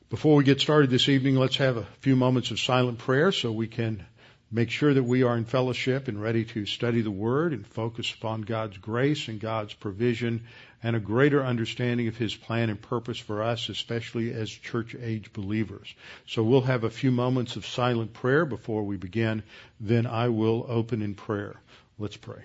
Before we get started this evening, let's have a few moments of silent prayer so we can make sure that we are in fellowship and ready to study the Word and focus upon God's grace and God's provision and a greater understanding of His plan and purpose for us, especially as church-age believers. So we'll have a few moments of silent prayer before we begin. Then I will open in prayer. Let's pray.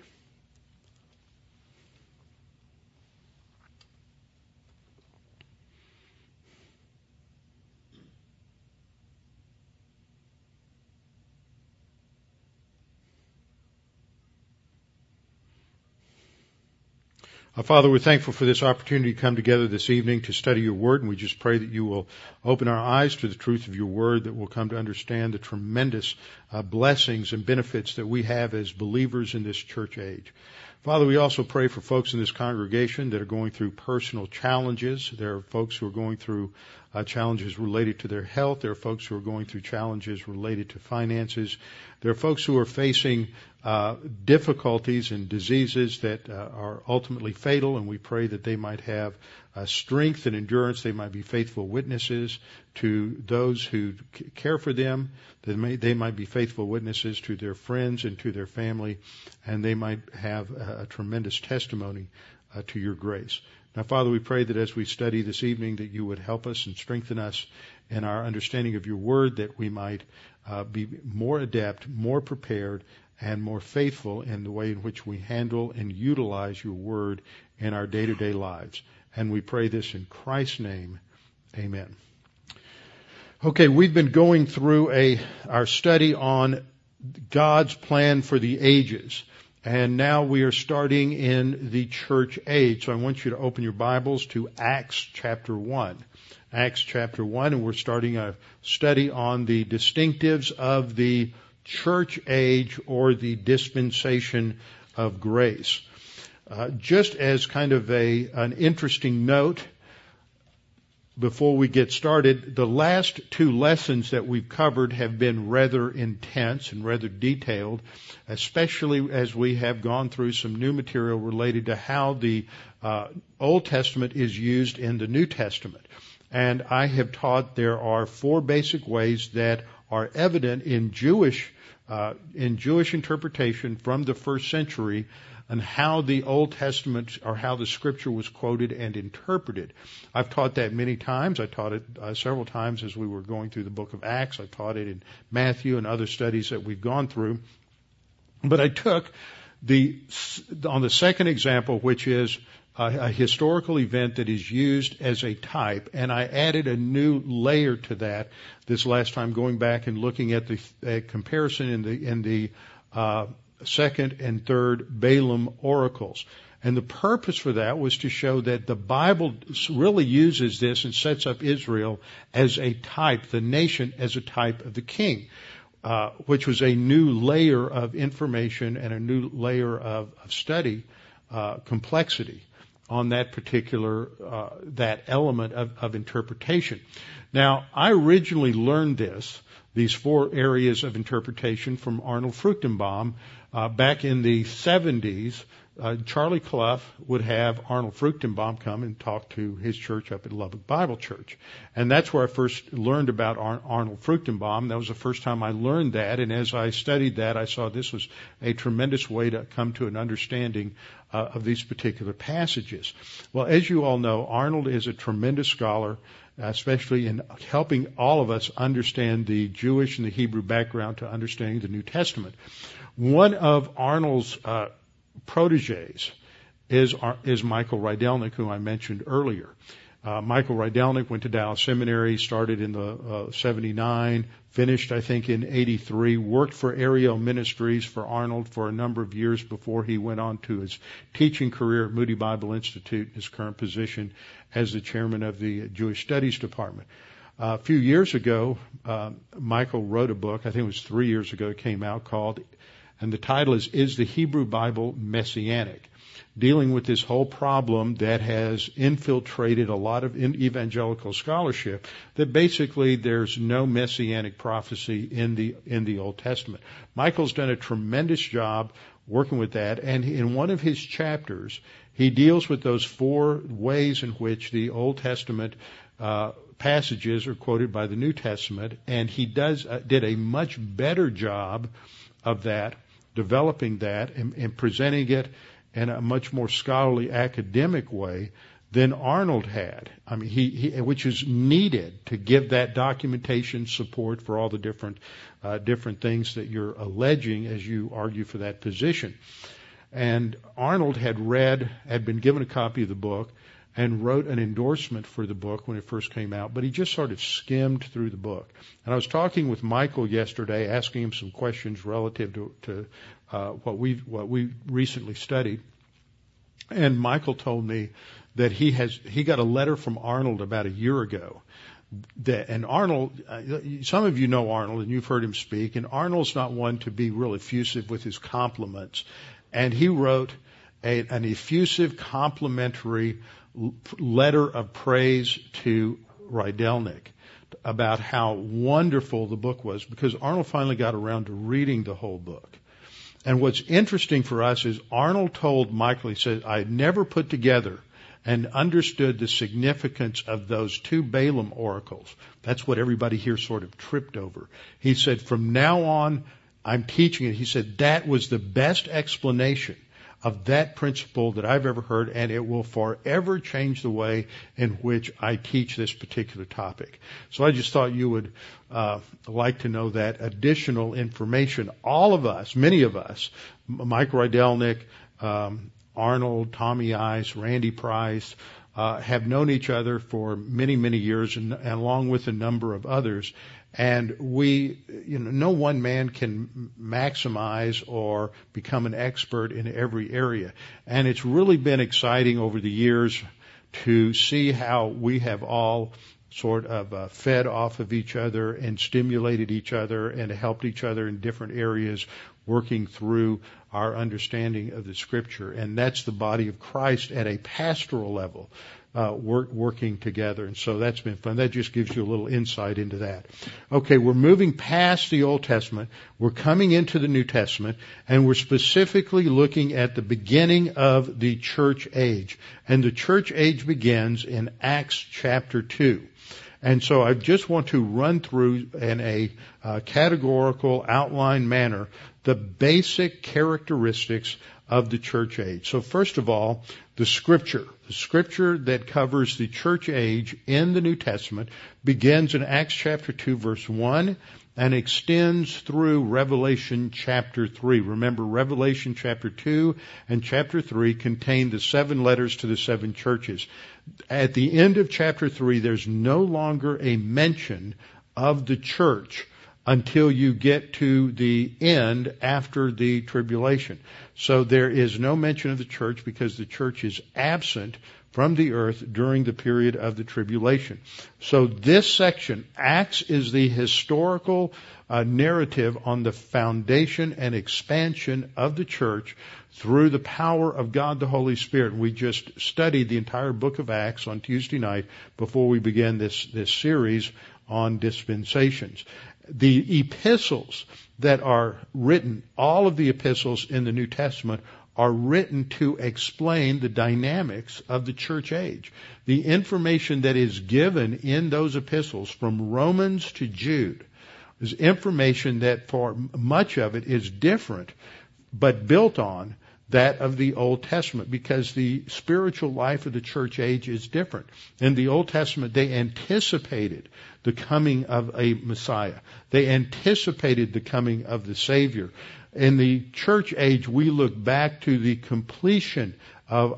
Father, we're thankful for this opportunity to come together this evening to study your word, and we just pray that you will open our eyes to the truth of your word, that we'll come to understand the tremendous blessings and benefits that we have as believers in this church age. Father, we also pray for folks in this congregation that are going through personal challenges. There are folks who are going through challenges related to their health. There are folks who are going through challenges related to finances. There are folks who are facing difficulties and diseases that are ultimately fatal, and we pray that they might have strength and endurance. They might be faithful witnesses to those who care for them. They might be faithful witnesses to their friends and to their family, and they might have a tremendous testimony to your grace. Now, Father, we pray that as we study this evening that you would help us and strengthen us in our understanding of your word, that we might be more adept, more prepared, and more faithful in the way in which we handle and utilize your word in our day-to-day lives. And we pray this in Christ's name. Amen. Okay, we've been going through our study on God's plan for the ages. And now we are starting in the church age. So I want you to open your Bibles to Acts chapter 1. Acts chapter 1, and we're starting a study on the distinctives of the church age or the dispensation of grace. Just as kind of an interesting note before we get started, the last two lessons that we've covered have been rather intense and rather detailed, especially as we have gone through some new material related to how the Old Testament is used in the New Testament. And I have taught there are four basic ways that are evident in Jewish interpretation from the first century and how the Old Testament or how the Scripture was quoted and interpreted. I've taught that many times. I taught it several times as we were going through the book of Acts. I taught it in Matthew and other studies that we've gone through. But I took on the second example, which is a historical event that is used as a type, and I added a new layer to that this last time, going back and looking at the comparison in the second and third Balaam oracles. And the purpose for that was to show that the Bible really uses this and sets up Israel as a type, the nation as a type of the king, which was a new layer of information and a new layer of study, complexity on that particular, that element of interpretation. Now, I originally learned these four areas of interpretation from Arnold Fruchtenbaum back in the 70s. Charlie Clough would have Arnold Fruchtenbaum come and talk to his church up at Lubbock Bible Church. And that's where I first learned about Arnold Fruchtenbaum. That was the first time I learned that. And as I studied that, I saw this was a tremendous way to come to an understanding of these particular passages. Well, as you all know, Arnold is a tremendous scholar, especially in helping all of us understand the Jewish and the Hebrew background to understanding the New Testament. One of Arnold's proteges is Michael Rydelnik, who I mentioned earlier. Michael Rydelnik went to Dallas Seminary, started in the 79, finished I think in 83, worked for Ariel Ministries for Arnold for a number of years before he went on to his teaching career at Moody Bible Institute, his current position as the chairman of the Jewish Studies Department. A few years ago, Michael wrote a book, I think it was 3 years ago, it came out called, and the title is the Hebrew Bible Messianic? Dealing with this whole problem that has infiltrated a lot of evangelical scholarship, that basically there's no messianic prophecy in the Old Testament. Michael's done a tremendous job working with that, and in one of his chapters, he deals with those four ways in which the Old Testament passages are quoted by the New Testament, and he did a much better job of that, developing that and presenting it in a much more scholarly academic way than Arnold had. I mean, he which is needed to give that documentation support for all the different things that you're alleging as you argue for that position. And Arnold had been given a copy of the book and wrote an endorsement for the book when it first came out, but he just sort of skimmed through the book. And I was talking with Michael yesterday, asking him some questions relative to what we recently studied. And Michael told me that he got a letter from Arnold about a year ago. And Arnold, some of you know Arnold and you've heard him speak, and Arnold's not one to be real effusive with his compliments. And he wrote an effusive, complimentary letter of praise to Rydelnik about how wonderful the book was, because Arnold finally got around to reading the whole book. And what's interesting for us is Arnold told Michael, he said, I had never put together and understood the significance of those two Balaam oracles. That's what everybody here sort of tripped over. He said, from now on, I'm teaching it. He said, that was the best explanation of that principle that I've ever heard, and it will forever change the way in which I teach this particular topic. So I just thought you would like to know that additional information. All of us, many of us, Mike Rydelnik, Arnold, Tommy Ice, Randy Price, have known each other for many, many years, and along with a number of others. And no one man can maximize or become an expert in every area. And it's really been exciting over the years to see how we have all sort of fed off of each other and stimulated each other and helped each other in different areas, working through our understanding of the Scripture. And that's the body of Christ at a pastoral level, working together. And so that's been fun. That just gives you a little insight into that. Okay, we're moving past the Old Testament. We're coming into the New Testament, and we're specifically looking at the beginning of the church age. And the church age begins in Acts chapter 2. And so I just want to run through in a categorical outline manner the basic characteristics of the church age. So first of all, the scripture that covers the church age in the New Testament begins in Acts chapter 2 verse 1 and extends through Revelation chapter 3. Remember, Revelation chapter 2 and chapter 3 contain the 7 letters to the 7 churches. At the end of chapter 3, there's no longer a mention of the church until you get to the end after the tribulation. So there is no mention of the church because the church is absent from the earth during the period of the tribulation. So this section, Acts, is the historical narrative on the foundation and expansion of the church through the power of God the Holy Spirit. We just studied the entire book of Acts on Tuesday night before we began this series on dispensations. The epistles that are written, all of the epistles in the New Testament are written to explain the dynamics of the church age. The information that is given in those epistles from Romans to Jude is information that for much of it is different, but built on that of the Old Testament, because the spiritual life of the church age is different. In the Old Testament, they anticipated the coming of a Messiah. They anticipated the coming of the Savior. In the church age, we look back to the completion of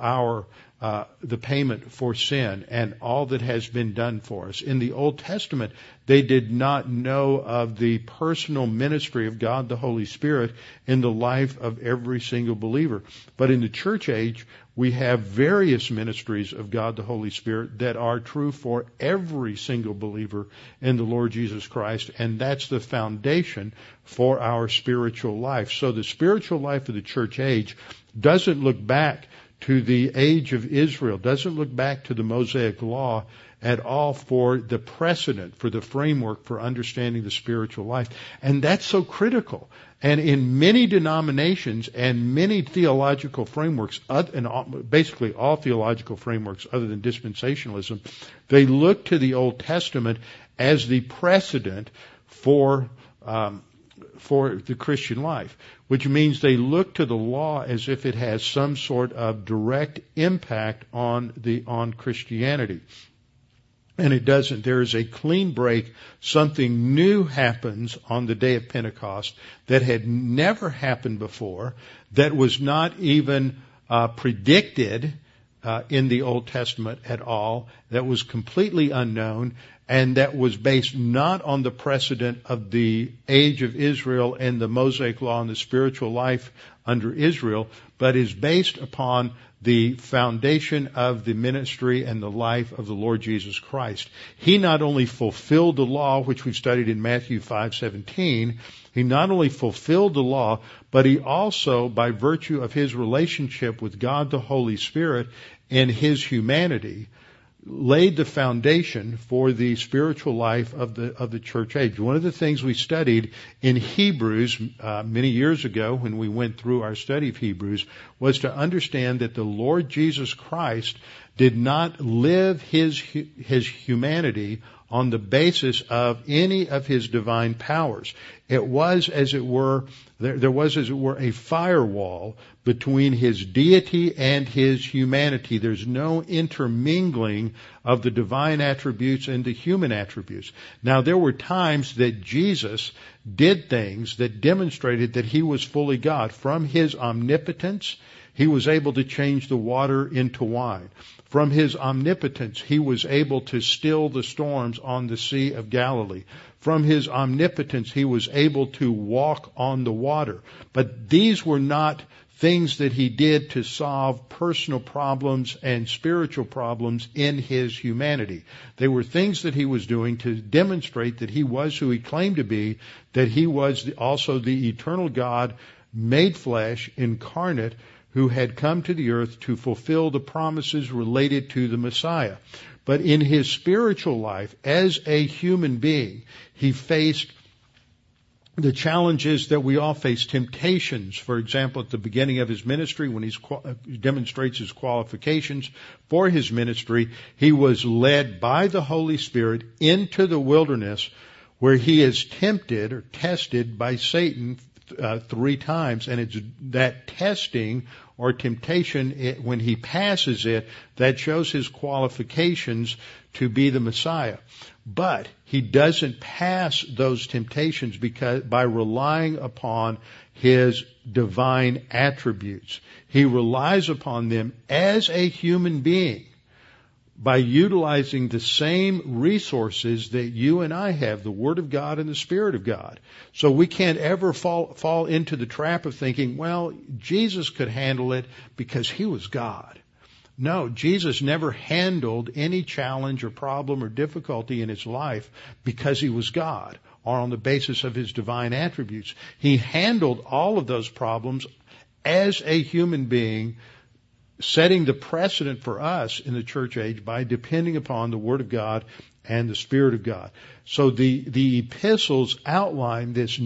the payment for sin and all that has been done for us. In the Old Testament, they did not know of the personal ministry of God the Holy Spirit in the life of every single believer. But in the church age, we have various ministries of God the Holy Spirit that are true for every single believer in the Lord Jesus Christ, and that's the foundation for our spiritual life. So the spiritual life of the church age doesn't look back to the age of Israel, doesn't look back to the Mosaic Law at all for the precedent, for the framework for understanding the spiritual life. And that's so critical. And in many denominations and many theological frameworks, and basically all theological frameworks other than dispensationalism, they look to the Old Testament as the precedent for the Christian life, which means they look to the law as if it has some sort of direct impact on Christianity. And it doesn't. There is a clean break. Something new happens on the day of Pentecost that had never happened before, that was not even predicted in the Old Testament at all, that was completely unknown, and that was based not on the precedent of the age of Israel and the Mosaic law and the spiritual life under Israel, but is based upon the foundation of the ministry and the life of the Lord Jesus Christ. He not only fulfilled the law, which we've studied in Matthew 5:17, he not only fulfilled the law, but he also, by virtue of his relationship with God the Holy Spirit and his humanity, laid the foundation for the spiritual life of the church age. One of the things we studied in Hebrews many years ago when we went through our study of Hebrews was to understand that the Lord Jesus Christ did not live his humanity on the basis of any of his divine powers. It was, as it were, there was, as it were, a firewall between his deity and his humanity. There's no intermingling of the divine attributes and the human attributes. Now, there were times that Jesus did things that demonstrated that he was fully God. From his omnipotence, he was able to change the water into wine. From his omnipotence, he was able to still the storms on the Sea of Galilee. From his omnipotence, he was able to walk on the water. But these were not things that he did to solve personal problems and spiritual problems in his humanity. They were things that he was doing to demonstrate that he was who he claimed to be, that he was also the eternal God made flesh, incarnate, who had come to the earth to fulfill the promises related to the Messiah. But in his spiritual life, as a human being, he faced the challenges that we all face, temptations. For example, at the beginning of his ministry, when he demonstrates his qualifications for his ministry, he was led by the Holy Spirit into the wilderness where he is tempted or tested by Satan 3 times. And it's that testing or temptation, when he passes it, that shows his qualifications to be the Messiah. But he doesn't pass those temptations by relying upon his divine attributes. He relies upon them as a human being by utilizing the same resources that you and I have, the Word of God and the Spirit of God. So we can't ever fall into the trap of thinking, well, Jesus could handle it because he was God. No, Jesus never handled any challenge or problem or difficulty in his life because he was God or on the basis of his divine attributes. He handled all of those problems as a human being, setting the precedent for us in the church age by depending upon the Word of God and the Spirit of God. So the epistles outline this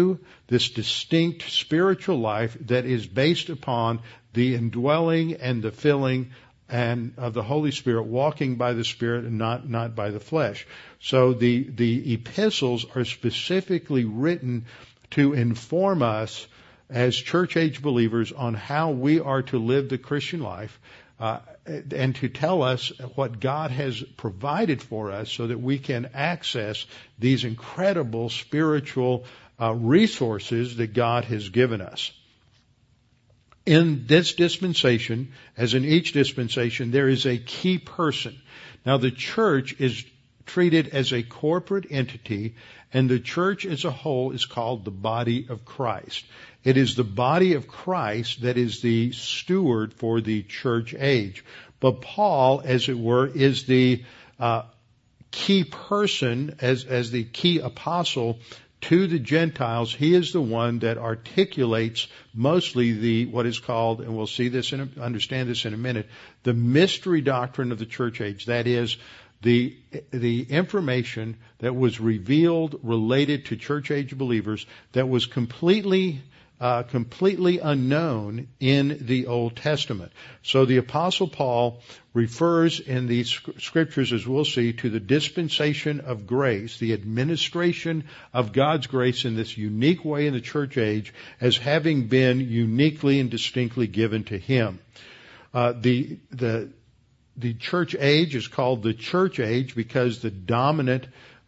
distinct spiritual life that is based upon the indwelling and the filling and of the Holy Spirit, walking by the Spirit and not by the flesh. So the epistles are specifically written to inform us as church age believers on how we are to live the Christian life, and to tell us what God has provided for us so that we can access these incredible spiritual resources that God has given us. In this dispensation, as in each dispensation, there is a key person. Now, the church is treated as a corporate entity, and the church as a whole is called the body of Christ. It is the body of Christ that is the steward for the church age. But Paul, as it were, is the key person, as the key apostle to the Gentiles. He is the one that articulates mostly what is called, and we'll see this understand this in a minute, the mystery doctrine of the church age. That is, the information that was revealed related to church age believers that was completely unknown in the Old Testament. So the Apostle Paul refers in these scriptures, as we'll see, to the dispensation of grace, the administration of God's grace in this unique way in the church age as having been uniquely and distinctly given to him. The church age is called the church age because the dominant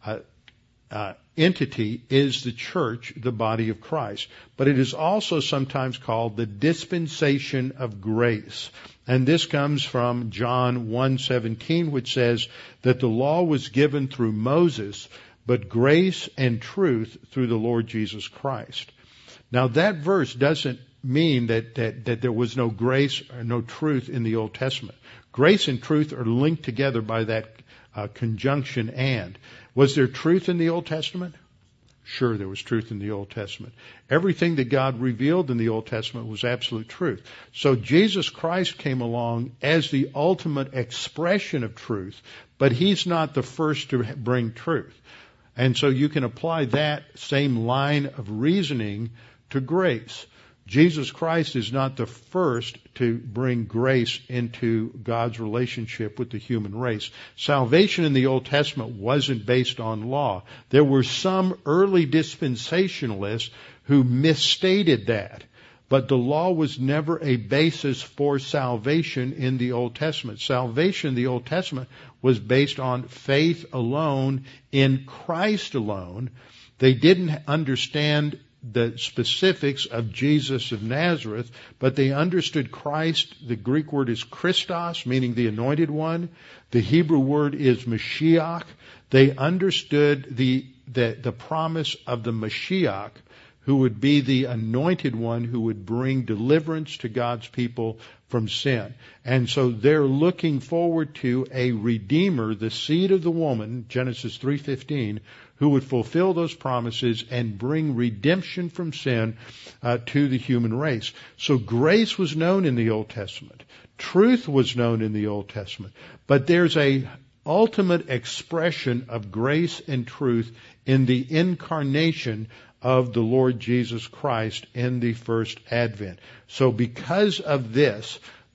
entity is the church, the body of Christ. But it is also sometimes called the dispensation of grace. And this comes from John 1:17, which says that the law was given through Moses, but grace and truth through the Lord Jesus Christ. Now that verse doesn't mean that there was no grace or no truth in the Old Testament. Grace and truth are linked together by that conjunction and. Was there truth in the Old Testament? Sure, there was truth in the Old Testament. Everything that God revealed in the Old Testament was absolute truth. So Jesus Christ came along as the ultimate expression of truth, but He's not the first to bring truth. And so you can apply that same line of reasoning to grace. Jesus Christ is not the first to bring grace into God's relationship with the human race. Salvation in the Old Testament wasn't based on law. There were some early dispensationalists who misstated that. But the law was never a basis for salvation in the Old Testament. Salvation in the Old Testament was based on faith alone, in Christ alone. They didn't understand the specifics of Jesus of Nazareth, but they understood Christ. The Greek word is Christos, meaning the anointed one. The Hebrew word is Mashiach. They understood the promise of the Mashiach, who would be the anointed one who would bring deliverance to God's people from sin. And so they're looking forward to a Redeemer, the seed of the woman, Genesis 3:15, who would fulfill those promises and bring redemption from sin to the human race. So grace was known in the Old Testament. Truth was known in the Old Testament. But there's a ultimate expression of grace and truth in the incarnation of the Lord Jesus Christ in the first advent. So because of this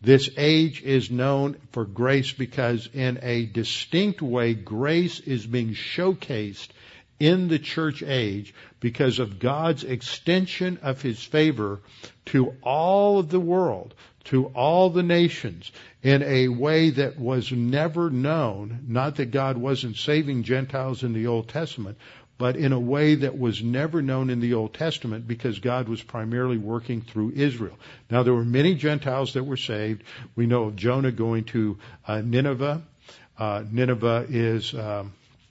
age is known for grace because in a distinct way, grace is being showcased in the church age because of God's extension of His favor to all of the world, to all the nations, in a way that was never known. Not that God wasn't saving Gentiles in the Old Testament, but in a way that was never known in the Old Testament because God was primarily working through Israel. Now, there were many Gentiles that were saved. We know of Jonah going to Nineveh. Nineveh is on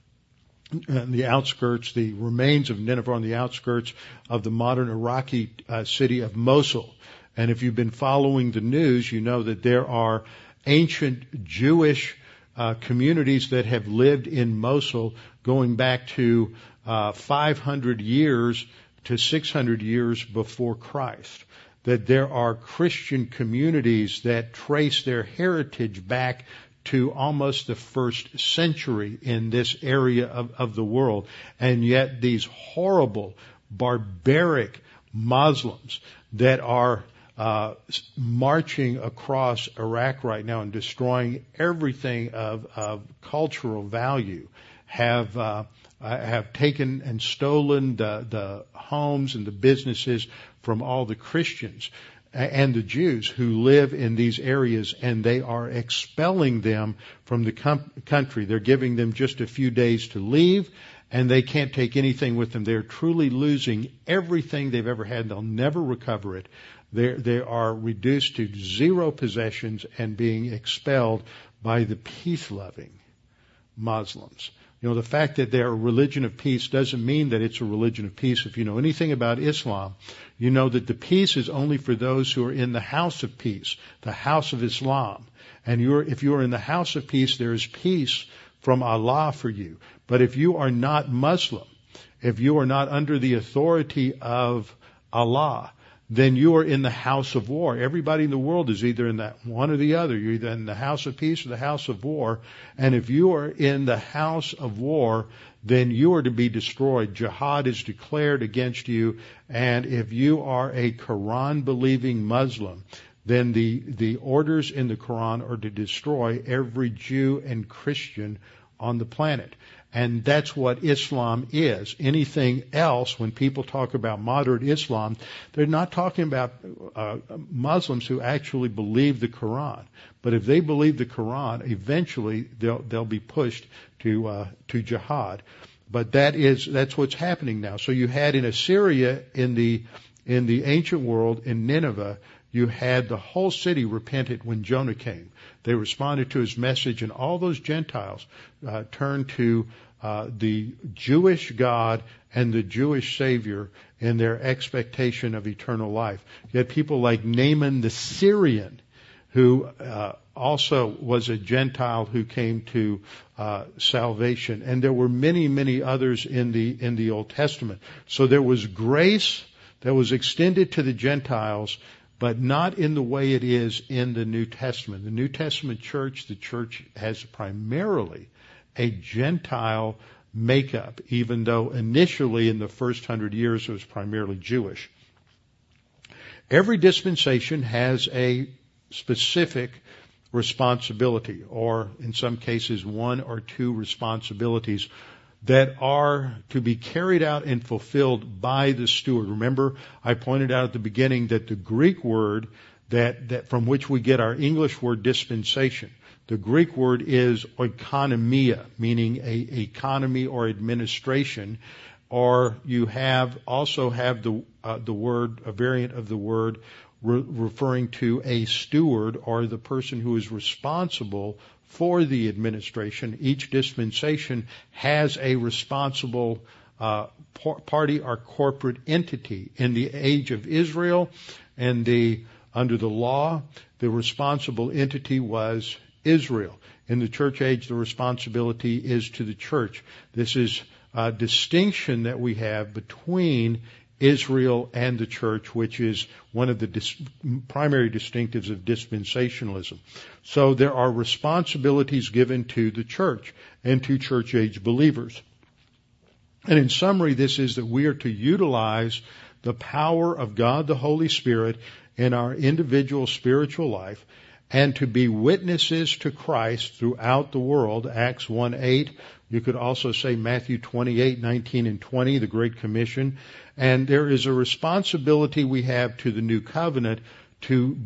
the outskirts, the remains of Nineveh on the outskirts of the modern Iraqi city of Mosul. And if you've been following the news, you know that there are ancient Jewish communities that have lived in Mosul going back to 500 years to 600 years before Christ. That there are Christian communities that trace their heritage back to almost the first century in this area of the world. And yet these horrible, barbaric Muslims that are marching across Iraq right now and destroying everything of cultural value have taken and stolen the homes and the businesses from all the Christians and the Jews who live in these areas, and they are expelling them from the country. They're giving them just a few days to leave, and they can't take anything with them. They're truly losing everything they've ever had. They'll never recover it. They are reduced to zero possessions and being expelled by the peace-loving Muslims. You know, the fact that they're a religion of peace doesn't mean that it's a religion of peace. If you know anything about Islam, you know that the peace is only for those who are in the house of peace, the house of Islam. And if you're in the house of peace, there is peace from Allah for you. But if you are not Muslim, if you are not under the authority of Allah, then you are in the house of war. Everybody in the world is either in that one or the other. You're either in the house of peace or the house of war. And if you are in the house of war, then you are to be destroyed. Jihad is declared against you. And if you are a Quran-believing Muslim, then the orders in the Quran are to destroy every Jew and Christian on the planet. And that's what Islam is. Anything else, when people talk about moderate Islam, they're not talking about Muslims who actually believe the Quran. But if they believe the Quran, eventually they'll be pushed to jihad. But that's what's happening now. So you had in Assyria, in the ancient world, in Nineveh, you had the whole city repented when Jonah came. They responded to his message, and all those Gentiles turned to the Jewish God and the Jewish Savior in their expectation of eternal life. You had people like Naaman the Syrian, who also was a Gentile who came to salvation. And there were many, many others in the Old Testament. So there was grace that was extended to the Gentiles, but not in the way it is in the New Testament. The New Testament church, the church has primarily a Gentile makeup, even though initially in the first 100 years it was primarily Jewish. Every dispensation has a specific responsibility, or in some cases one or two responsibilities that are to be carried out and fulfilled by the steward. Remember, I pointed out at the beginning that the Greek word that from which we get our English word dispensation, the Greek word is oikonomia, meaning a economy or administration, or you also have the word, a variant of the word referring to a steward or the person who is responsible for the administration. Each dispensation has a responsible party or corporate entity. In the age of Israel and under the law, the responsible entity was Israel. In the church age, the responsibility is to the church. This is a distinction that we have between Israel and the church, which is one of the primary distinctives of dispensationalism. So there are responsibilities given to the church and to church age believers. And in summary, this is that we are to utilize the power of God the Holy Spirit in our individual spiritual life and to be witnesses to Christ throughout the world. Acts 1:8. You could also say Matthew 28:19 and 20, the Great Commission. And there is a responsibility we have to the new covenant to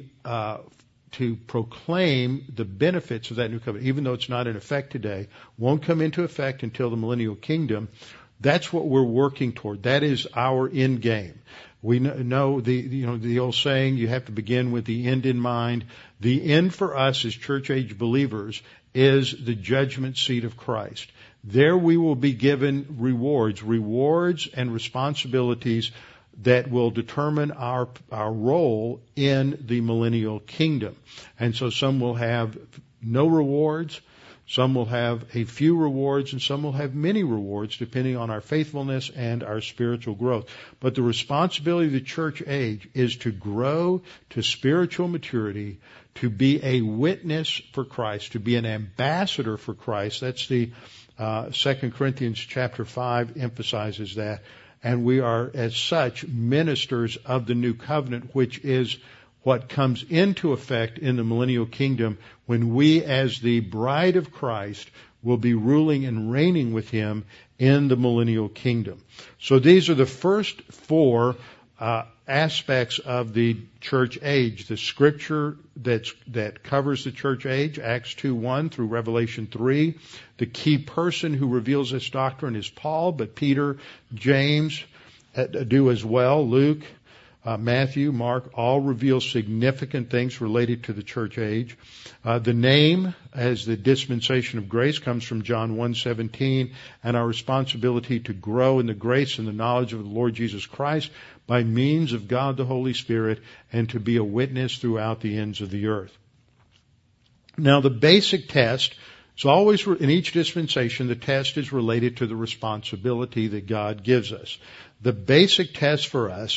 proclaim the benefits of that new covenant, even though it's not in effect today, won't come into effect until the millennial kingdom. That's what we're working toward. That is our end game. We know the old saying, you have to begin with the end in mind. The end for us as church age believers is the judgment seat of Christ. There we will be given rewards and responsibilities that will determine our role in the millennial kingdom. And so some will have no rewards, some will have a few rewards, and some will have many rewards depending on our faithfulness and our spiritual growth. But the responsibility of the church age is to grow to spiritual maturity, to be a witness for Christ, to be an ambassador for Christ. That's the 2 Corinthians chapter 5 emphasizes that. And we are, as such, ministers of the new covenant, which is what comes into effect in the millennial kingdom when we, as the bride of Christ, will be ruling and reigning with Him in the millennial kingdom. So these are the first four aspects of the church age. The scripture that covers the church age, Acts 2:1 through Revelation 3. The key person who reveals this doctrine is Paul, but Peter, James do as well. Luke, Matthew, Mark, all reveal significant things related to the church age. The name as the dispensation of grace comes from John 1:17, and our responsibility to grow in the grace and the knowledge of the Lord Jesus Christ by means of God the Holy Spirit, and to be a witness throughout the ends of the earth. Now the basic test, it's always in each dispensation, the test is related to the responsibility that God gives us. The basic test for us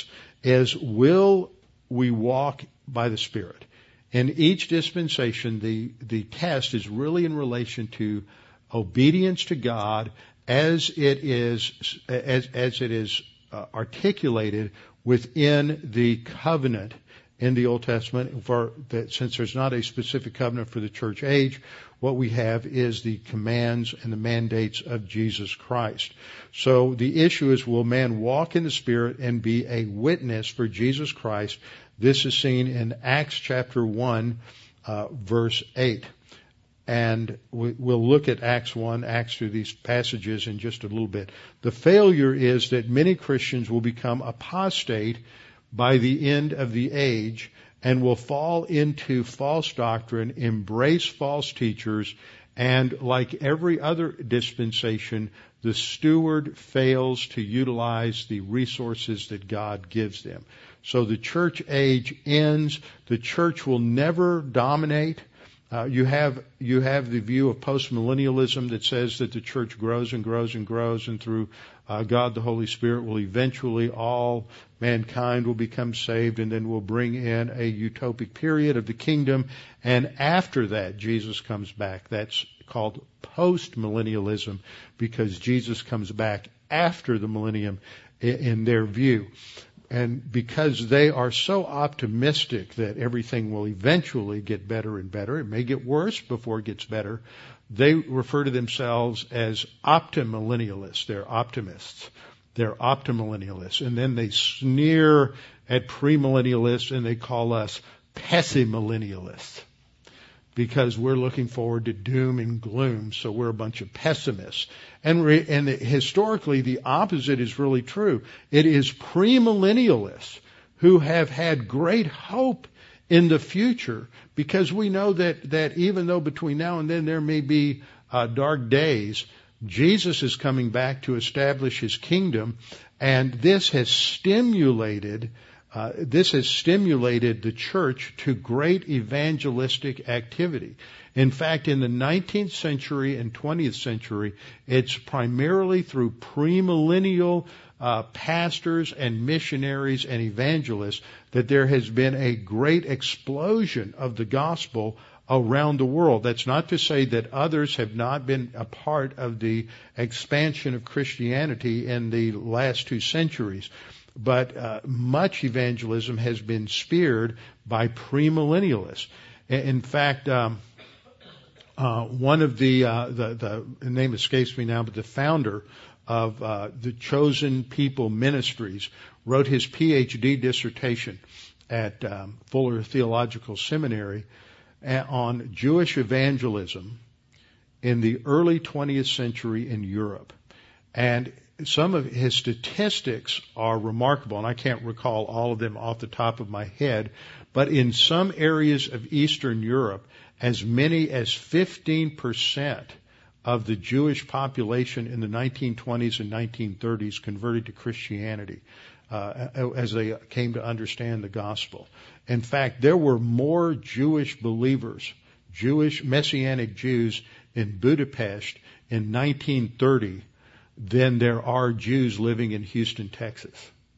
is, will we walk by the Spirit? In each dispensation, the test is really in relation to obedience to God as it is articulated within the covenant in the Old Testament. Since there's not a specific covenant for the church age, what we have is the commands and the mandates of Jesus Christ. So the issue is, will man walk in the Spirit and be a witness for Jesus Christ? This is seen in Acts chapter 1, verse 8. And we'll look at Acts 1, Acts through these passages in just a little bit. The failure is that many Christians will become apostate by the end of the age and will fall into false doctrine, embrace false teachers, and like every other dispensation, the steward fails to utilize the resources that God gives them. So the church age ends. The church will never dominate. You have the view of postmillennialism that says that the church grows and grows and grows, and through God the Holy Spirit will eventually all mankind will become saved, and then we'll bring in a utopic period of the kingdom, and after that Jesus comes back. That's called postmillennialism, because Jesus comes back after the millennium in their view. And because they are so optimistic that everything will eventually get better and better, it may get worse before it gets better, they refer to themselves as optimillennialists. They're optimists. They're optimillennialists. And then they sneer at premillennialists and they call us pessimillennialists, because we're looking forward to doom and gloom, so we're a bunch of pessimists. And historically, the opposite is really true. It is premillennialists who have had great hope in the future, because we know that even though between now and then there may be dark days, Jesus is coming back to establish his kingdom, and this has stimulated the church to great evangelistic activity. In fact, in the 19th century and 20th century, it's primarily through premillennial pastors and missionaries and evangelists that there has been a great explosion of the gospel around the world. That's not to say that others have not been a part of the expansion of Christianity in the last 2 centuries. But much evangelism has been speared by premillennialists. In fact, one of the name escapes me now, but the founder of the Chosen People Ministries wrote his PhD dissertation at Fuller Theological Seminary on Jewish evangelism in the early 20th century in Europe. And some of his statistics are remarkable, and I can't recall all of them off the top of my head, but in some areas of Eastern Europe, as many as 15% of the Jewish population in the 1920s and 1930s converted to Christianity as they came to understand the gospel. In fact, there were more Jewish believers, Jewish Messianic Jews in Budapest in 1930 than there are Jews living in Houston, Texas.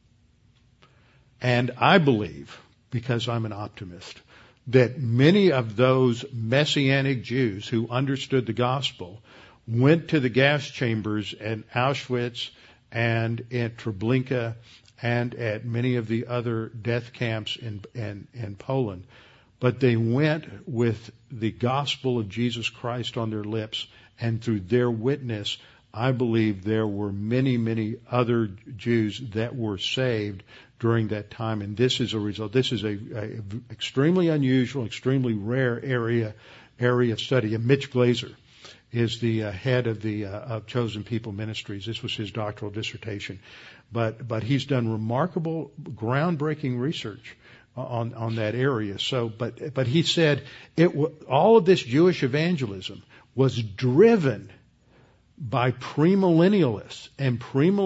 And I believe, because I'm an optimist, that many of those Messianic Jews who understood the gospel went to the gas chambers at Auschwitz and at Treblinka and at many of the other death camps in Poland. But they went with the gospel of Jesus Christ on their lips, and through their witness, I believe there were many, many other Jews that were saved during that time. And this is a result. This is a extremely unusual, extremely rare area of study. And Mitch Glaser is the head of the of Chosen People Ministries. This was his doctoral dissertation. But he's done remarkable, groundbreaking research on that area. So, but he said all of this Jewish evangelism was driven by premillennialists and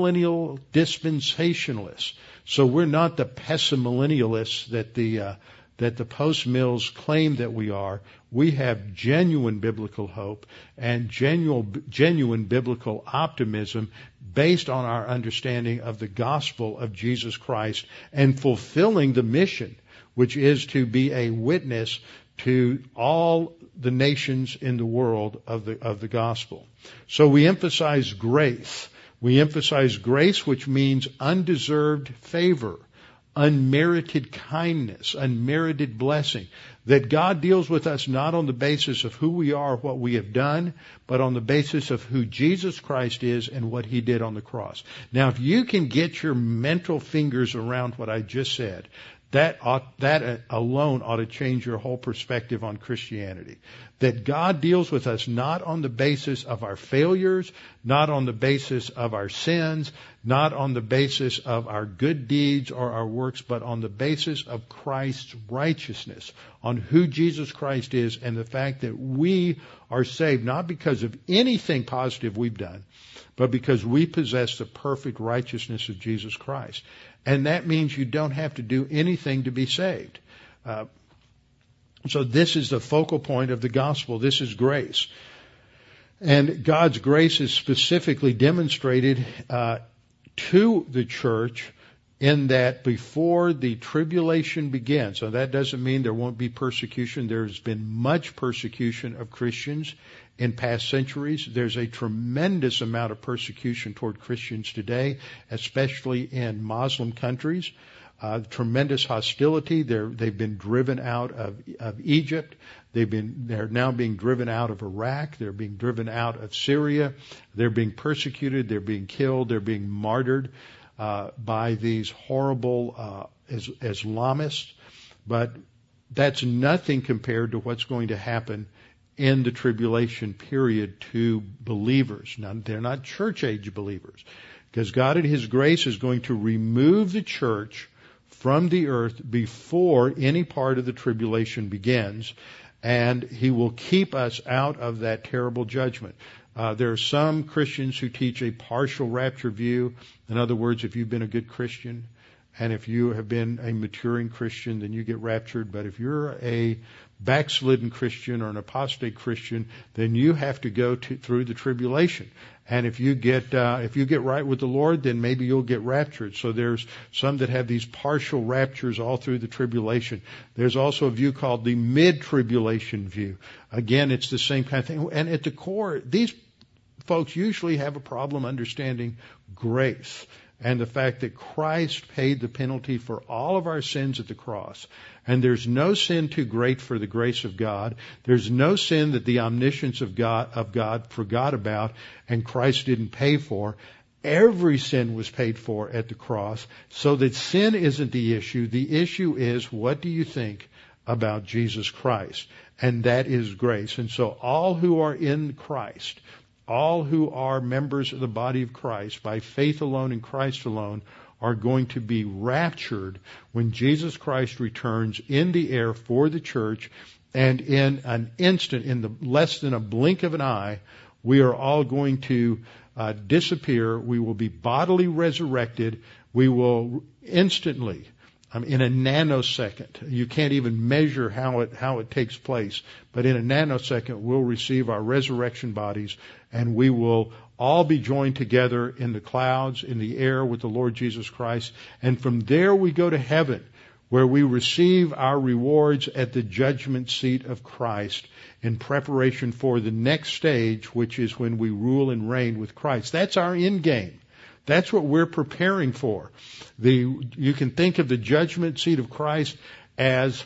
premillennial dispensationalists. So we're not the pessimillennialists that that the post-mills claim that we are. We have genuine biblical hope and genuine biblical optimism based on our understanding of the gospel of Jesus Christ and fulfilling the mission, which is to be a witness to all the nations in the world of the gospel. So we emphasize grace. We emphasize grace, which means undeserved favor, unmerited kindness, unmerited blessing. That God deals with us not on the basis of who we are, what we have done, but on the basis of who Jesus Christ is and what He did on the cross. Now, if you can get your mental fingers around what I just said, that alone ought to change your whole perspective on Christianity. That God deals with us not on the basis of our failures, not on the basis of our sins, not on the basis of our good deeds or our works, but on the basis of Christ's righteousness, on who Jesus Christ is and the fact that we are saved not because of anything positive we've done, but because we possess the perfect righteousness of Jesus Christ. And that means you don't have to do anything to be saved. So this is the focal point of the gospel. This is grace. And God's grace is specifically demonstrated to the church in that before the tribulation begins. So that doesn't mean there won't be persecution. There's been much persecution of Christians in past centuries. There's a tremendous amount of persecution toward Christians today, especially in Muslim countries. Tremendous hostility. They've been driven out of Egypt. They're now being driven out of Iraq. They're being driven out of Syria. They're being persecuted. They're being killed. They're being martyred by these horrible Islamists. But that's nothing compared to what's going to happen in the tribulation period to believers. Now, they're not church-age believers, because God in His grace is going to remove the church from the earth before any part of the tribulation begins, and He will keep us out of that terrible judgment. There are some Christians who teach a partial rapture view. In other words, if you've been a good Christian and if you have been a maturing Christian, then you get raptured. But if you're a backslidden Christian or an apostate Christian, then you have to go through the tribulation. And if you get right with the Lord, then maybe you'll get raptured. So there's some that have these partial raptures all through the tribulation. There's also a view called the mid-tribulation view. Again, it's the same kind of thing. And at the core, these folks usually have a problem understanding grace and the fact that Christ paid the penalty for all of our sins at the cross. And there's no sin too great for the grace of God. There's no sin that the omniscience of God forgot about and Christ didn't pay for. Every sin was paid for at the cross, so that sin isn't the issue. The issue is, what do you think about Jesus Christ? And that is grace. And so all who are in Christ, all who are members of the body of Christ, by faith alone in Christ alone, are going to be raptured when Jesus Christ returns in the air for the church. And in an instant, in the less than a blink of an eye, we are all going to disappear. We will be bodily resurrected. We will instantly, in a nanosecond, you can't even measure how it takes place, but in a nanosecond we'll receive our resurrection bodies, and we will all be joined together in the clouds, in the air with the Lord Jesus Christ. And from there we go to heaven, where we receive our rewards at the judgment seat of Christ in preparation for the next stage, which is when we rule and reign with Christ. That's our end game. That's what we're preparing for. You can think of the judgment seat of Christ as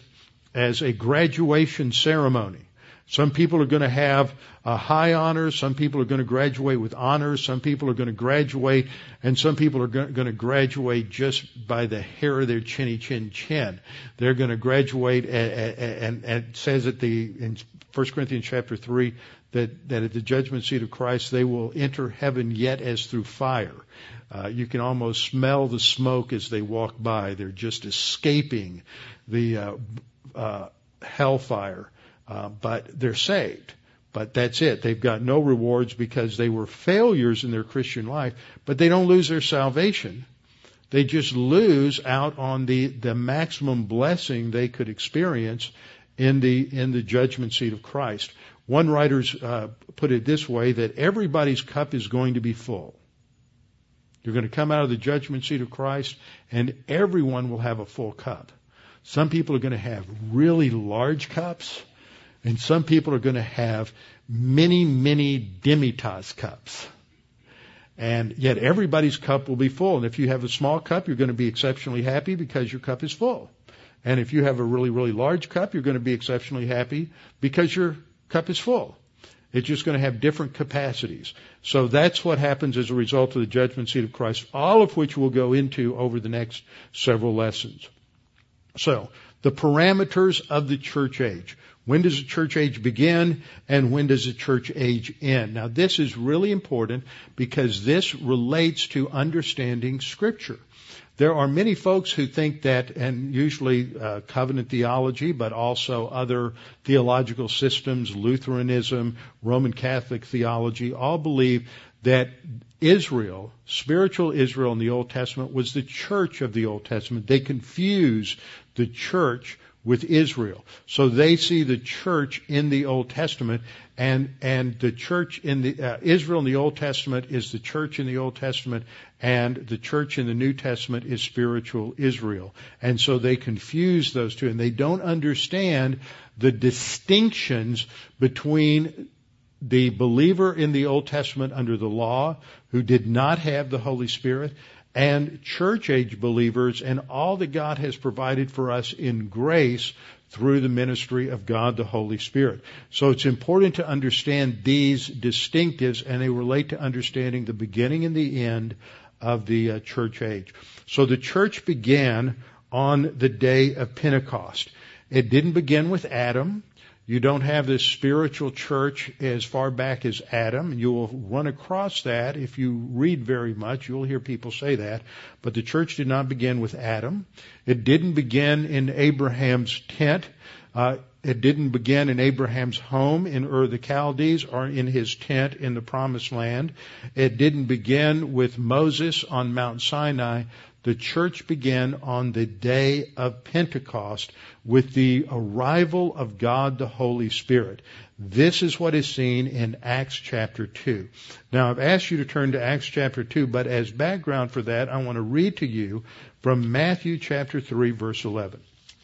a graduation ceremony. Some people are going to have high honors. Some people are going to graduate with honors. Some people are going to graduate, and some people are going to graduate just by the hair of their chinny chin chin. They're going to graduate, and it says in 1 Corinthians chapter 3 that at the judgment seat of Christ they will enter heaven yet as through fire. You can almost smell the smoke as they walk by. They're just escaping the hellfire. But they're saved. But that's it. They've got no rewards because they were failures in their Christian life, but they don't lose their salvation. they just lose out on the maximum blessing they could experience in the judgment seat of Christ. One writer's put it this way, that everybody's cup is going to be full. You're going to come out of the judgment seat of Christ, and everyone will have a full cup. Some people are going to have really large cups, and some people are going to have many, many demi-tasse cups. And yet everybody's cup will be full. And if you have a small cup, you're going to be exceptionally happy because your cup is full. And if you have a really, really large cup, you're going to be exceptionally happy because your cup is full. It's just going to have different capacities. So that's what happens as a result of the judgment seat of Christ, all of which we'll go into over the next several lessons. So, the parameters of the church age. When does the church age begin and when does the church age end? Now, this is really important because this relates to understanding Scripture. There are many folks who think that, and usually covenant theology, but also other theological systems, Lutheranism, Roman Catholic theology, all believe that Israel, spiritual Israel in the Old Testament, was the church of the Old Testament. They confuse the church with Israel. So they see the church in the Old Testament, and the church in the Israel in the Old Testament is the church in the Old Testament, and the church in the New Testament is spiritual Israel. And so they confuse those two, and they don't understand the distinctions between the believer in the Old Testament under the law who did not have the Holy Spirit, and church age believers, and all that God has provided for us in grace through the ministry of God the Holy Spirit. So it's important to understand these distinctives, and they relate to understanding the beginning and the end of the church age. So the church began on the day of Pentecost. It didn't begin with Adam. You don't have this spiritual church as far back as Adam. You will run across that if you read very much. You'll hear people say that. But the church did not begin with Adam. It didn't begin in Abraham's tent. It didn't begin in Abraham's home in Ur of the Chaldees or in his tent in the Promised Land. It didn't begin with Moses on Mount Sinai. The church began on the day of Pentecost with the arrival of God the Holy Spirit. This is what is seen in Acts chapter 2. Now, I've asked you to turn to Acts chapter 2, but as background for that, I want to read to you from Matthew chapter 3, verse 11.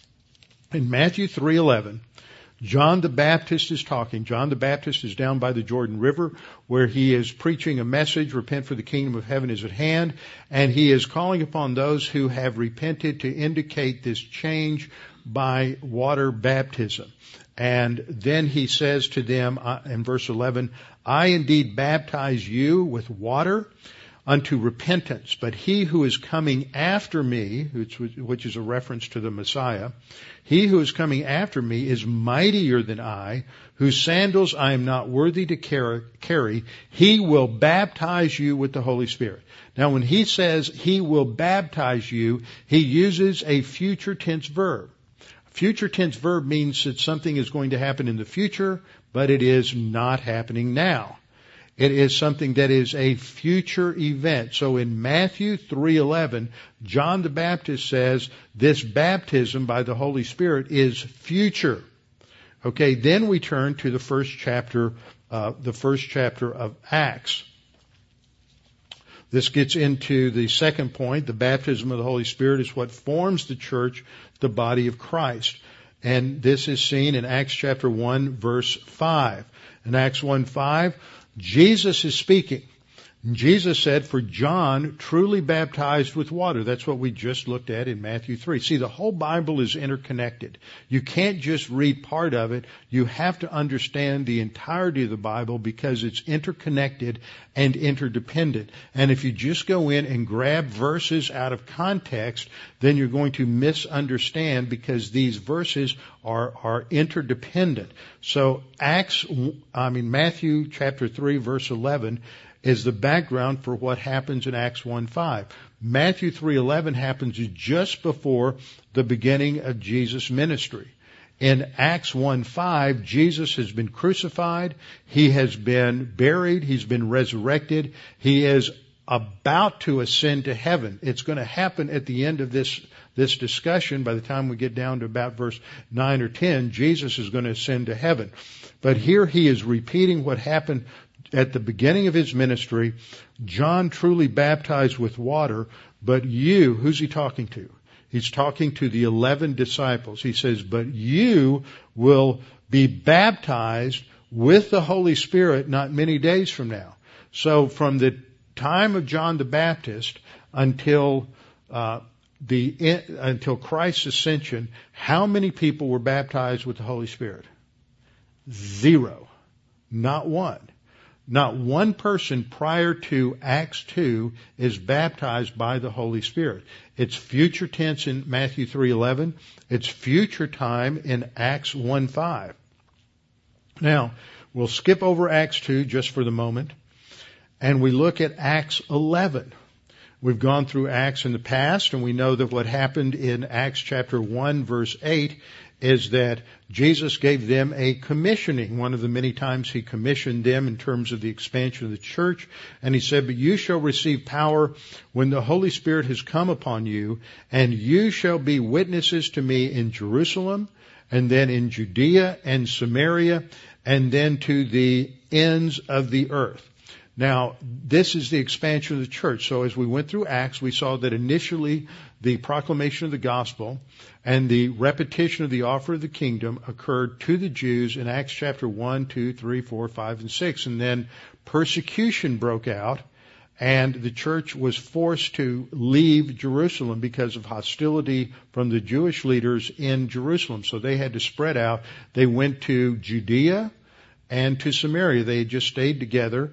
In Matthew 3:11, John the Baptist is talking. John the Baptist is down by the Jordan River where he is preaching a message, repent for the kingdom of heaven is at hand, and he is calling upon those who have repented to indicate this change by water baptism. And then he says to them in verse 11, I indeed baptize you with water unto repentance, but he who is coming after me, which is a reference to the Messiah, he who is coming after me is mightier than I, whose sandals I am not worthy to carry. He will baptize you with the Holy Spirit. Now, when he says he will baptize you, he uses a future tense verb. Future tense verb means that something is going to happen in the future, but it is not happening now. It is something that is a future event. So in Matthew 3:11, John the Baptist says this baptism by the Holy Spirit is future. Okay, then we turn to the first chapter of Acts. This gets into the second point. The baptism of the Holy Spirit is what forms the church, the body of Christ. And this is seen in Acts chapter 1, verse 5. In Acts 1:5, Jesus is speaking. Jesus said, for John truly baptized with water. That's what we just looked at in Matthew 3. See, the whole Bible is interconnected. You can't just read part of it. You have to understand the entirety of the Bible because it's interconnected and interdependent. And if you just go in and grab verses out of context, then you're going to misunderstand because these verses are interdependent. So Matthew chapter 3, verse 11 is the background for what happens in Acts 1:5. Matthew 3:11 happens just before the beginning of Jesus' ministry. In Acts 1:5, Jesus has been crucified, he has been buried, he's been resurrected, he is about to ascend to heaven. It's going to happen at the end of this discussion. By the time we get down to about verse 9 or 10, Jesus is going to ascend to heaven. But here he is repeating what happened at the beginning of his ministry. John truly baptized with water, but you, who's he talking to? He's talking to the 11 disciples. He says, but you will be baptized with the Holy Spirit not many days from now. So from the time of John the Baptist until Christ's ascension, how many people were baptized with the Holy Spirit? 0. Not one. Not one person prior to Acts 2 is baptized by the Holy Spirit. It's future tense in Matthew 3:11. It's future time in Acts 1:5. Now, we'll skip over Acts 2 just for the moment, and we look at Acts 11. We've gone through Acts in the past, and we know that what happened in Acts chapter 1, verse 8, is that Jesus gave them a commissioning. One of the many times he commissioned them in terms of the expansion of the church. And he said, but you shall receive power when the Holy Spirit has come upon you, and you shall be witnesses to me in Jerusalem, and then in Judea and Samaria, and then to the ends of the earth. Now, this is the expansion of the church. So as we went through Acts, we saw that initially the proclamation of the gospel and the repetition of the offer of the kingdom occurred to the Jews in Acts chapter 1, 2, 3, 4, 5, and 6. And then persecution broke out, and the church was forced to leave Jerusalem because of hostility from the Jewish leaders in Jerusalem. So they had to spread out. They went to Judea and to Samaria. They had just stayed together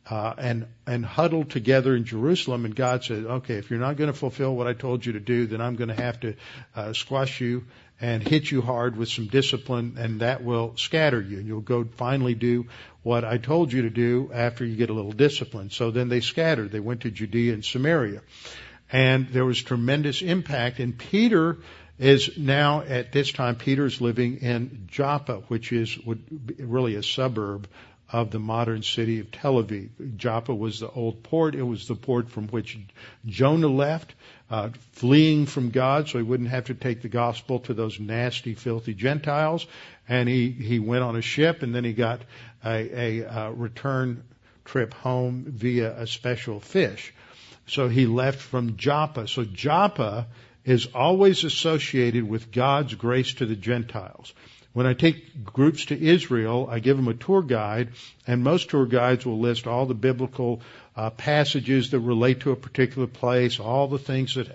and huddled together in Jerusalem, and God said, okay, if you're not going to fulfill what I told you to do, then I'm going to have to squash you and hit you hard with some discipline, and that will scatter you. And you'll go finally do what I told you to do after you get a little discipline. So then they scattered. They went to Judea and Samaria. And there was tremendous impact. And Peter is now, at this time, Peter's living in Joppa, which is really a suburb of the modern city of Tel Aviv. Joppa was the old port. It was the port from which Jonah left, fleeing from God so he wouldn't have to take the gospel to those nasty, filthy Gentiles. And he went on a ship, and then he got a return trip home via a special fish. So he left from Joppa. So Joppa is always associated with God's grace to the Gentiles. When I take groups to Israel, I give them a tour guide, and most tour guides will list all the biblical passages that relate to a particular place, all the things that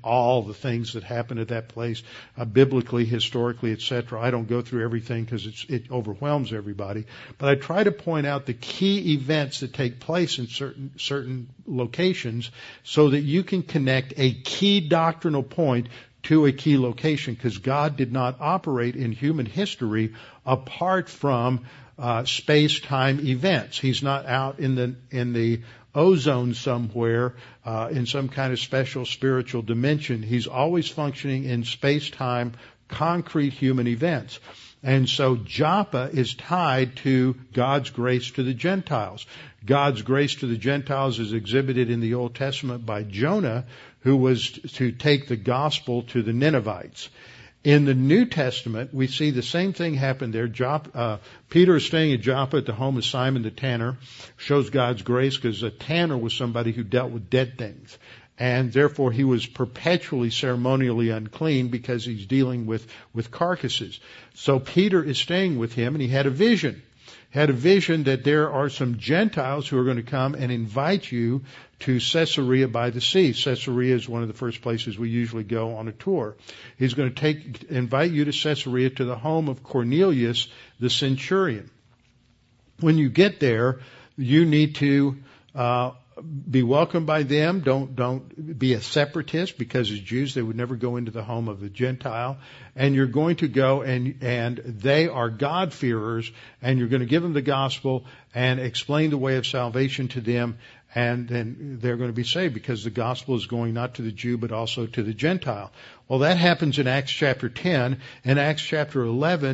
happen at that place, biblically, historically, etc. I don't go through everything because it overwhelms everybody, but I try to point out the key events that take place in certain locations so that you can connect a key doctrinal point to a key location, because God did not operate in human history apart from space-time events. He's not out in the ozone somewhere in some kind of special spiritual dimension. He's always functioning in space-time, concrete human events. And so Joppa is tied to God's grace to the Gentiles. God's grace to the Gentiles is exhibited in the Old Testament by Jonah, who was to take the gospel to the Ninevites. In the New Testament, we see the same thing happen there. Peter is staying at Joppa at the home of Simon the tanner. Shows God's grace, because a tanner was somebody who dealt with dead things. And therefore he was perpetually ceremonially unclean because he's dealing with carcasses. So Peter is staying with him, and he had a vision. Had a vision that there are some Gentiles who are going to come and invite you to Caesarea by the sea. Caesarea is one of the first places we usually go on a tour. He's going to invite you to Caesarea, to the home of Cornelius the centurion. When you get there, you need to be welcomed by them. Don't be a separatist, because as Jews they would never go into the home of a Gentile. And you're going to go and they are God-fearers, and you're going to give them the gospel and explain the way of salvation to them, and then they're going to be saved, because the gospel is going not to the Jew but also to the Gentile. Well, that happens in Acts chapter 10. In Acts chapter 11,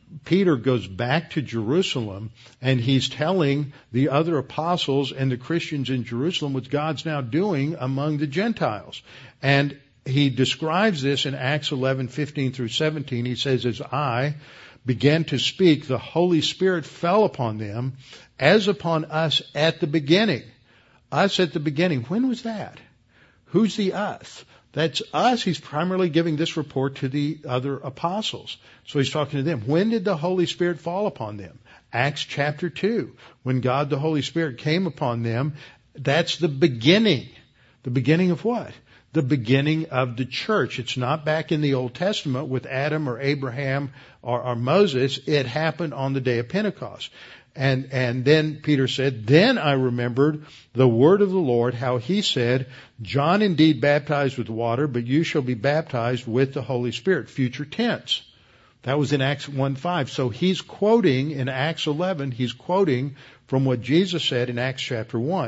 Peter goes back to Jerusalem, and he's telling the other apostles and the Christians in Jerusalem what God's now doing among the Gentiles. And he describes this in Acts 11:15 through 17. He says, as I began to speak, the Holy Spirit fell upon them as upon us at the beginning. Us at the beginning. When was that? Who's the us? That's us. He's primarily giving this report to the other apostles. So he's talking to them. When did the Holy Spirit fall upon them? Acts chapter 2. When God the Holy Spirit came upon them, that's the beginning. The beginning of what? The beginning of the church. It's not back in the Old Testament with Adam or Abraham or Moses. It happened on the day of Pentecost. And then Peter said, then I remembered the word of the Lord, how he said, John indeed baptized with water, but you shall be baptized with the Holy Spirit. Future tense. That was in Acts 1:5. So he's quoting in Acts 11, he's quoting from what Jesus said in Acts chapter 1.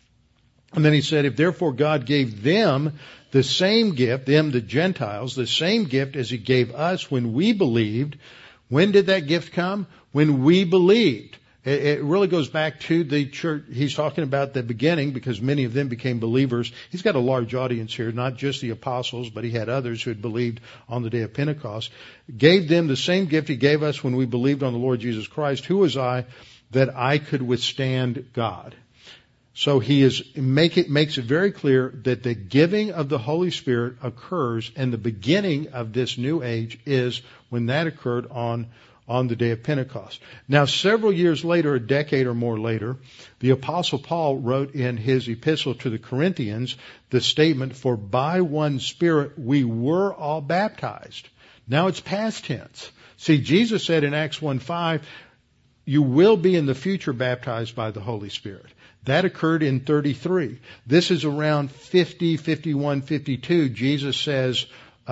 And then he said, if therefore God gave them the same gift, them the Gentiles, the same gift as he gave us when we believed, when did that gift come? When we believed. It really goes back to the church. He's talking about the beginning because many of them became believers. He's got a large audience here, not just the apostles, but he had others who had believed on the day of Pentecost. Gave them the same gift he gave us when we believed on the Lord Jesus Christ. Who was I that I could withstand God? So makes it very clear that the giving of the Holy Spirit occurs, and the beginning of this new age is when that occurred on the day of Pentecost. Now, several years later, a decade or more later, the Apostle Paul wrote in his epistle to the Corinthians the statement, for by one Spirit we were all baptized. Now it's past tense. See, Jesus said in Acts 1:5, you will be in the future baptized by the Holy Spirit. That occurred in 33. This is around 50, 51, 52. Jesus says,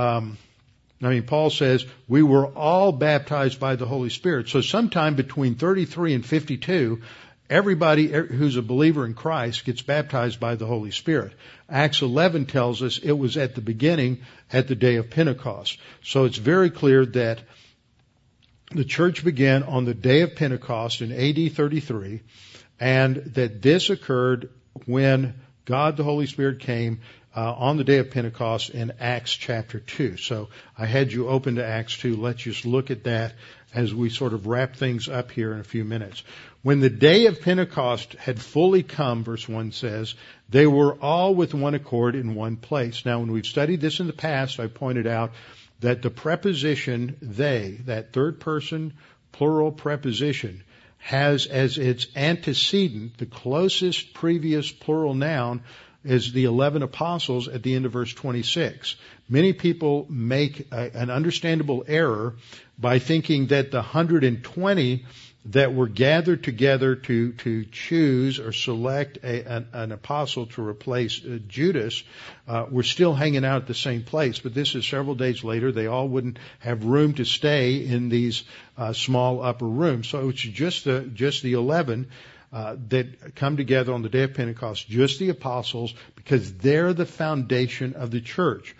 Paul says, we were all baptized by the Holy Spirit. So sometime between 33 and 52, everybody who's a believer in Christ gets baptized by the Holy Spirit. Acts 11 tells us it was at the beginning, at the day of Pentecost. So it's very clear that the church began on the day of Pentecost in AD 33, and that this occurred when God the Holy Spirit came on the day of Pentecost in Acts chapter 2. So I had you open to Acts 2. Let's just look at that as we sort of wrap things up here in a few minutes. When the day of Pentecost had fully come, verse 1 says, they were all with one accord in one place. Now, when we've studied this in the past, I pointed out that the preposition they, that third person plural preposition, has as its antecedent, the closest previous plural noun, is the 11 apostles at the end of verse 26. Many people make an understandable error by thinking that the 120 that were gathered together to choose or select an apostle to replace Judas were still hanging out at the same place. But this is several days later. They all wouldn't have room to stay in these small upper rooms. So it's just the 11 that come together on the day of Pentecost, just the apostles, because they're the foundation of the church.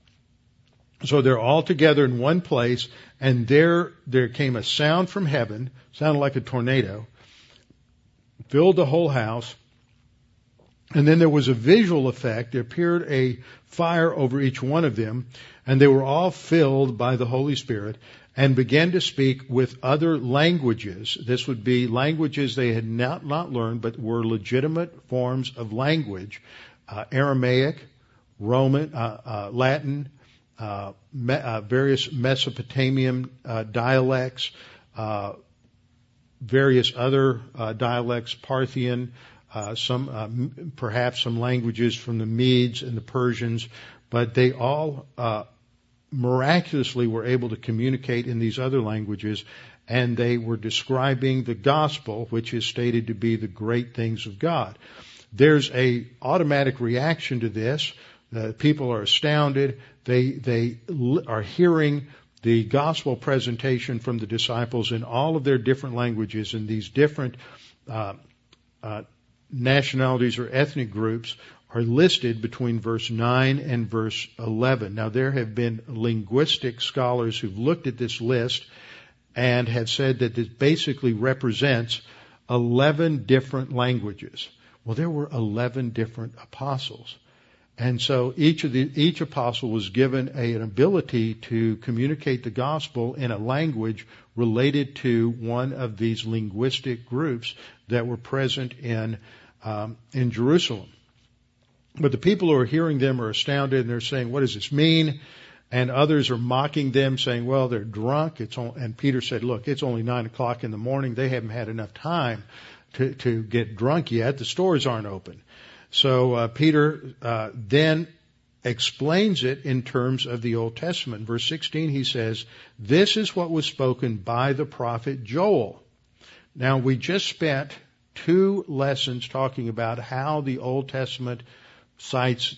So they're all together in one place, and there came a sound from heaven, sounded like a tornado, filled the whole house, and then there was a visual effect. There appeared a fire over each one of them, and they were all filled by the Holy Spirit, and began to speak with other languages. This would be languages they had not learned, but were legitimate forms of language. Aramaic, Roman, Latin, various Mesopotamian dialects, various other dialects, Parthian, perhaps some languages from the Medes and the Persians, but they all miraculously were able to communicate in these other languages, and they were describing the gospel, which is stated to be the great things of God. There's a automatic reaction to this. People are astounded. They are hearing the gospel presentation from the disciples in all of their different languages, and these different nationalities or ethnic groups are listed between verse 9 and verse 11. Now, there have been linguistic scholars who've looked at this list and have said that it basically represents 11 different languages. Well, there were 11 different apostles. And so each apostle was given an ability to communicate the gospel in a language related to one of these linguistic groups that were present in Jerusalem. But the people who are hearing them are astounded, and they're saying, "What does this mean?" And others are mocking them, saying, "Well, they're drunk." And Peter said, "Look, it's only 9:00 in the morning. They haven't had enough time to get drunk yet. The stores aren't open." So Peter then explains it in terms of the Old Testament. Verse 16, he says, "This is what was spoken by the prophet Joel." Now, we just spent 2 lessons talking about how the New Testament cites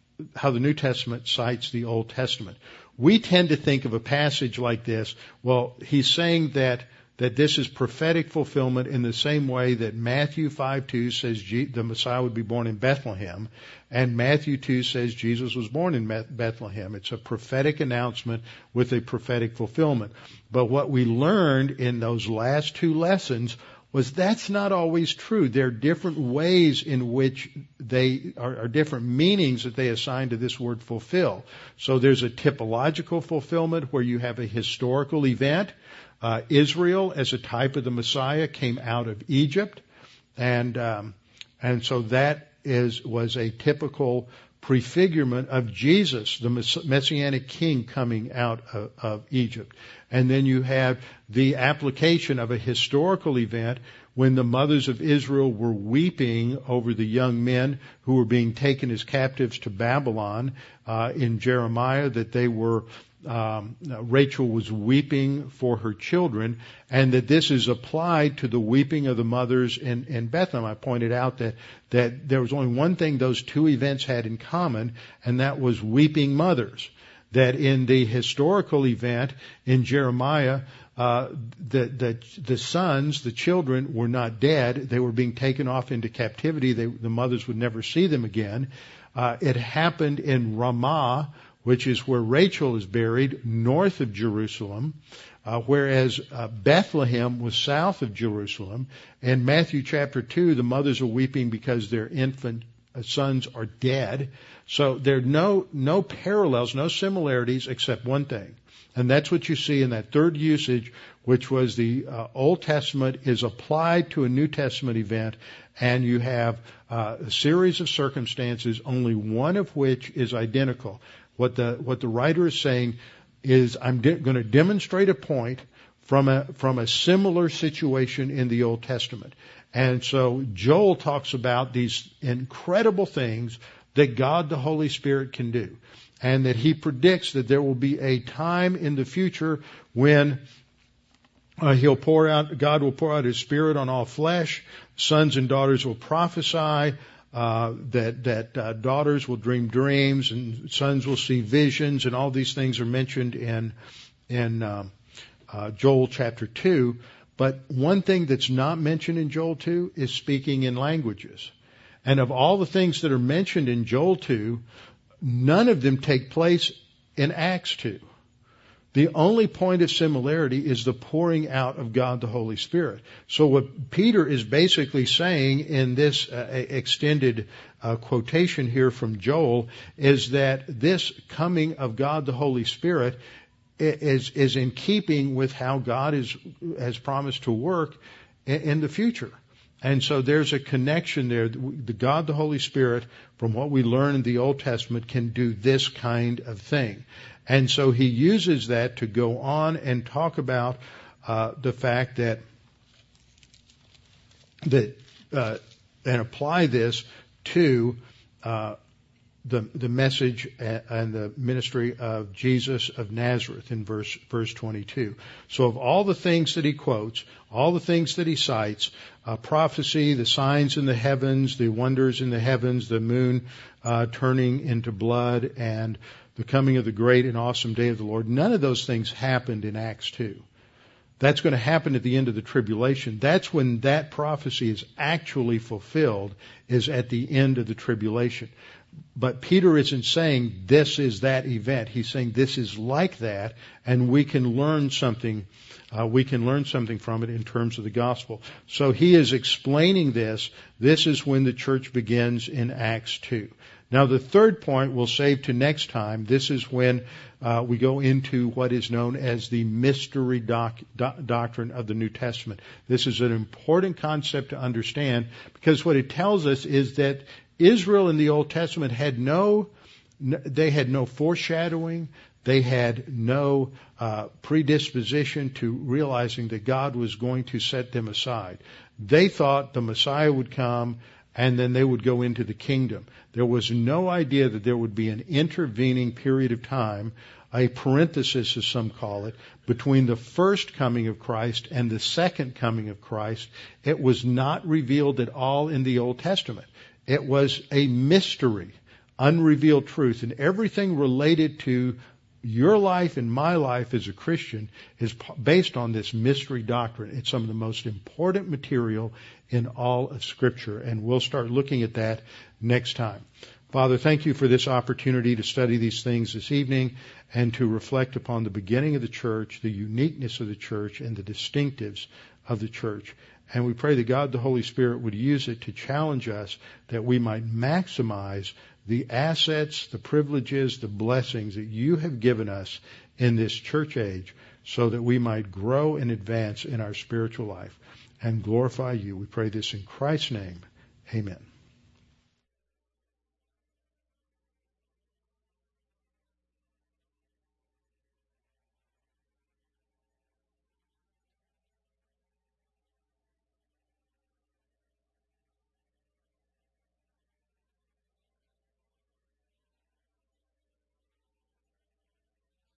the Old Testament. We tend to think of a passage like this, well, he's saying that this is prophetic fulfillment in the same way that Matthew 5:2 says the Messiah would be born in Bethlehem, and Matthew 2 says Jesus was born in Bethlehem. It's a prophetic announcement with a prophetic fulfillment. But what we learned in those last 2 lessons was that's not always true. There are different ways in which they are different meanings that they assign to this word fulfill. So there's a typological fulfillment where you have a historical event. Israel, as a type of the Messiah, came out of Egypt, and so that was a typical prefigurement of Jesus, the Messianic King, coming out of Egypt. And then you have the application of a historical event when the mothers of Israel were weeping over the young men who were being taken as captives to Babylon. In Jeremiah, that they were Rachel was weeping for her children, and that this is applied to the weeping of the mothers in Bethlehem. I pointed out that there was only one thing those 2 events had in common, and that was weeping mothers. That in the historical event in Jeremiah, the sons, the children, were not dead. They were being taken off into captivity. The mothers would never see them again. It happened in Ramah, which is where Rachel is buried, north of Jerusalem, whereas Bethlehem was south of Jerusalem. In Matthew chapter 2, the mothers are weeping because their infant sons are dead. So there are no parallels, no similarities, except one thing. And that's what you see in that third usage, which was the Old Testament is applied to a New Testament event, and you have a series of circumstances, only one of which is identical. What the writer is saying is, I'm going to demonstrate a point from a similar situation in the Old Testament. And so Joel talks about these incredible things that God the Holy Spirit can do, and that he predicts that there will be a time in the future when God will pour out his Spirit on all flesh. Sons and daughters will prophesy. That daughters will dream dreams and sons will see visions, and all these things are mentioned in Joel chapter 2. But one thing that's not mentioned in Joel 2 is speaking in languages. And of all the things that are mentioned in Joel 2, none of them take place in Acts 2. The only point of similarity is the pouring out of God the Holy Spirit. So what Peter is basically saying in this extended quotation here from Joel is that this coming of God the Holy Spirit is in keeping with how God has promised to work in the future. And so there's a connection there. The God, the Holy Spirit, from what we learn in the Old Testament, can do this kind of thing. And so he uses that to go on and talk about the fact that and apply this to the message and the ministry of Jesus of Nazareth in verse 22. So of all the things that he quotes, all the things that he cites, prophecy, the signs in the heavens, the wonders in the heavens, the moon turning into blood, and the coming of the great and awesome day of the Lord, none of those things happened in Acts 2. That's going to happen at the end of the tribulation. That's when that prophecy is actually fulfilled, is at the end of the tribulation. But Peter isn't saying this is that event. He's saying this is like that, and we can learn something. We can learn something from it in terms of the gospel. So he is explaining this. This is when the church begins in Acts 2. Now the third point we'll save to next time. This is when we go into what is known as the mystery doctrine of the New Testament. This is an important concept to understand, because what it tells us is that Israel in the Old Testament had no foreshadowing. They had no predisposition to realizing that God was going to set them aside. They thought the Messiah would come and then they would go into the kingdom. There was no idea that there would be an intervening period of time, a parenthesis as some call it, between the first coming of Christ and the second coming of Christ. It was not revealed at all in the Old Testament. It was a mystery, unrevealed truth, and everything related to your life and my life as a Christian is based on this mystery doctrine. It's some of the most important material in all of Scripture, and we'll start looking at that next time. Father, thank you for this opportunity to study these things this evening and to reflect upon the beginning of the church, the uniqueness of the church, and the distinctives of the church. And we pray that God the Holy Spirit would use it to challenge us that we might maximize the assets, the privileges, the blessings that you have given us in this church age, so that we might grow and advance in our spiritual life and glorify you. We pray this in Christ's name. Amen.